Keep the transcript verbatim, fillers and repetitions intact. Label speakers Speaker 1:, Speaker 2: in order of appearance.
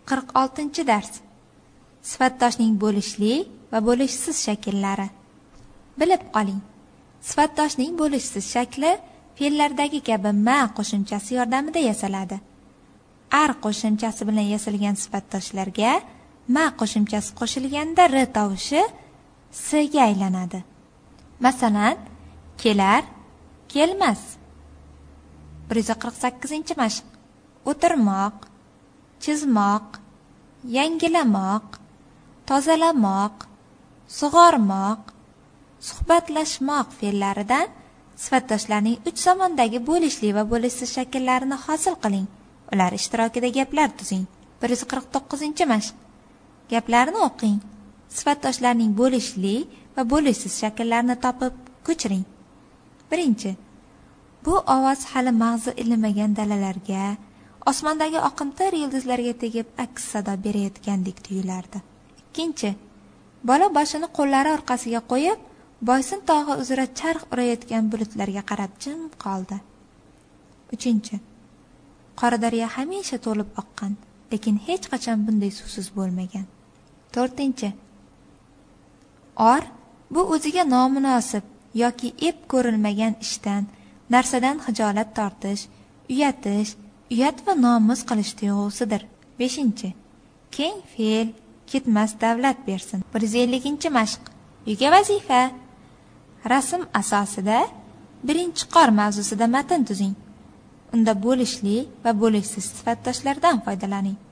Speaker 1: qirq oltinchi dars. Sifatdoshning bo'lishli va bo'lishsiz shakllari. Bilib qoling. Sifatdoshning bo'lishsiz shakli fe'llardagi kabi ma qo'shimchasi yordamida yasaladi. ar qo'shimchasi bilan yasalgan sifatdoshlarga ma qo'shimchasi qo'shilganda r tovushi s ga aylanadi. Masalan, kelar, kelmas. bir yuz qirq sakkizinchi mashq. O'tirmoq, chizmoq, yangilamoq, tozalamoq, sug'ormoq, suhbatlashmoq fe'llaridan sifatdoshlarning uch zamondagi bo'lishli va bo'lishsiz shakllarini hosil qiling. Ular ishtirokida gaplar tuzing. bir yuz qirq to'qqizinchi mashq. Gaplarni o'qing. Sifatdoshlarning bo'lishli va bo'lishsiz shakllarini topib ko'chiring. Birinchi. Bu ovoz hali mag'zi ilmagan dalalarga, osmondagi oqimtir yulduzlarga tegib aks sado berayotgandek tuyulardi. Ikkinchi. Bola boshini qo'llari orqasiga qo'yib, Boysun tog'i uzra charx urayotgan bulutlarga qarab jim qoldi. Uchinchi. Qora daryo hamisha to'lib oqqan, lekin hech qachon bunday suvsiz bo'lmagan. To'rtinchi. Or bu o'ziga nomunosib yoki ep ko'rilmagan ishdan, narsadan xijolat tortish, uyatish, uyat va nomus qilish tuyg'usidir. Beshinchi. Keng fe'l, ketmas davlat bersin. bir yuz ellinchi mashq. Uyga vazifa. Rasm asosida birinchi qor mavzusida matn tuzing. Unda bo'lishli va bo'lishsiz sifatdoshlardan foydalaning.